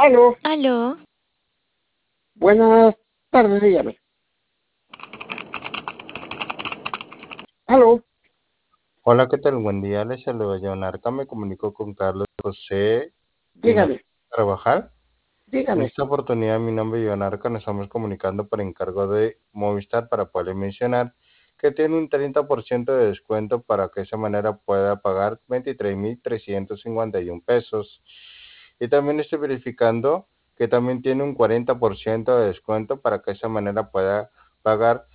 Aló, Aló, buenas tardes, dígame. Aló, Hola, ¿qué tal? Buen día, les saluda John Arca. Me comunico con Carlos José Pino dígame, Trabajar. En dígame. esta oportunidad, mi nombre es John Arca. Nos estamos comunicando por encargo de Movistar para poder mencionar que tiene un 30% de descuento para que de esa manera pueda pagar 23.351 pesos. Y también estoy verificando que también tiene un 40% de descuento para que de esa manera pueda pagar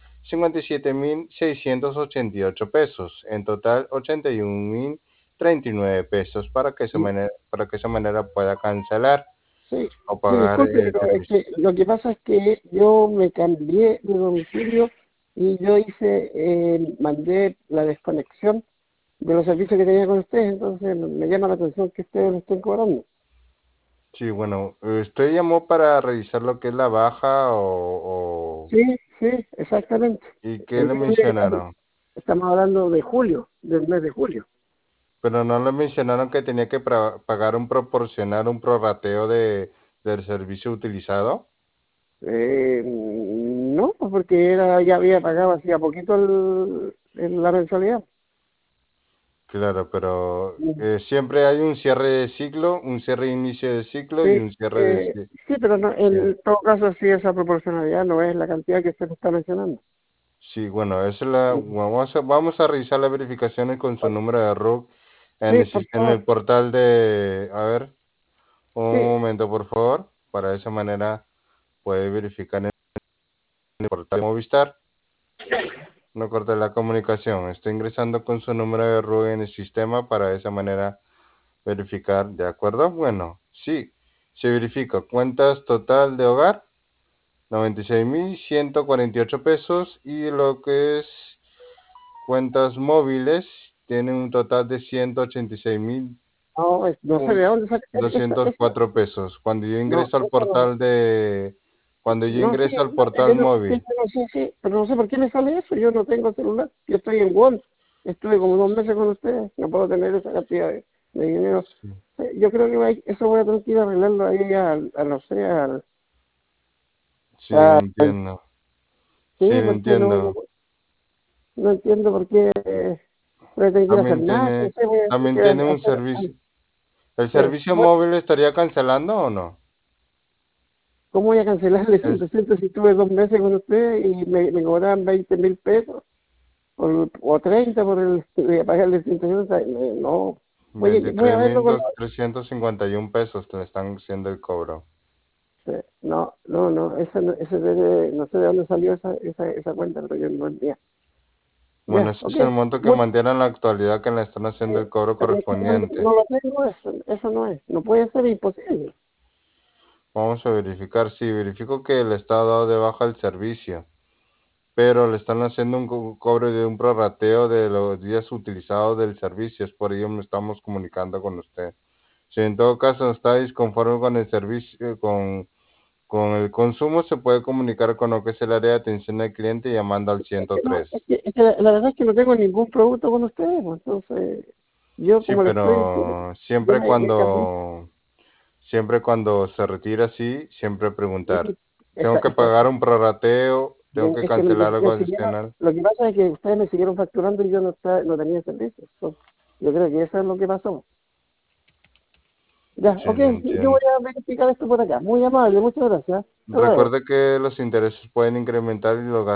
57.688 pesos. En total, 81.039 pesos para que de esa manera pueda cancelar Sí, o sí, pagar disculpe, el pero es servicio. que lo que pasa es que yo me cambié de domicilio y yo mandé la desconexión de los servicios que tenía con ustedes, entonces me llama la atención que ustedes lo estén cobrando. Sí, bueno, ¿usted llamó para revisar lo que es la baja Sí, sí, exactamente. y qué El le mismo día que mencionaron? estamos hablando de julio, del mes de julio. Pero no le mencionaron que tenía que pagar un proporcional, un prorrateo del servicio utilizado. No, pues porque ya había pagado hacía poquito la mensualidad. Claro, pero siempre hay un cierre de ciclo, un cierre de inicio de ciclo y Sí, un cierre de sí, pero no, cierre. en todo caso sí esa proporcionalidad no es la cantidad que usted me está mencionando. Sí, bueno, esa es la, Mm. vamos a revisar las verificaciones con su número de RUC Sí, por en favor. el portal de, a ver, un Sí, momento por favor, para de esa manera puede verificar en el portal de Movistar. No corte la comunicación, estoy ingresando con su número de RUC en el sistema para de esa manera verificar, ¿de acuerdo? Bueno, sí, se verifica cuentas total de hogar, 96.148 pesos y lo que es cuentas móviles tienen un total de no, no sé de dónde saca esa, 186.204 pesos. no, eso no, Cuando yo no, sí, ingreso al yo portal no, sí, móvil, yo no sé, sí, pero no sé por qué me sale eso, yo no tengo celular, yo estoy en WOM, estuve como 2 meses con ustedes, no puedo tener esa cantidad de dinero. sí, Sí, yo creo que eso voy a tener que ir a arreglarlo ahí no sé, sí, a- entiendo, sí, sí, porque entiendo. no entiendo por qué voy a tener que ir a También Fernández, no tiene, sé, voy a tener también que tiene un hacer, servicio. ¿El sí. servicio móvil estaría cancelando o no? ¿Cómo voy a cancelarle Es, 700 si estuve 2 meses con ustedes y me cobraban 20.000 pesos o 30 por pagarle 160? No, voy a verlo con 23.351 pesos que le están haciendo el cobro. no, no, no, no sé de dónde salió esa cuenta, pero yo no entendía. Bueno, Ya, ese ok. es el monto que Mu- mantiene en la actualidad que le están haciendo el cobro pero es que correspondiente. no lo tengo eso no es, no puede ser imposible. Vamos a verificar, sí, verifico que le está dado de baja el servicio, pero le están haciendo un cobro de un prorrateo de los días utilizados del servicio, es por ello me estamos comunicando con usted. Si en todo caso está disconforme con el servicio, con el consumo, se puede comunicar con lo que es el área de atención al cliente llamando al Es que no, 103. es que la verdad es que no tengo ningún producto con ustedes, pues, entonces yo Sí, como le estoy diciendo, pero yo me cambié. siempre cuando se retira así, siempre preguntar, Sí, ¿tengo que exacto. pagar un prorrateo? ¿Tengo que Es que cancelar algo adicional? lo que pasa es que ustedes me siguieron facturando y yo no tenía servicio. Yo creo que eso es lo que pasó. Ya, Sí, ok, lo yo voy entiendo. a verificar esto por acá. Muy amable, muchas gracias. Hasta luego. Recuerde que los intereses pueden incrementar y los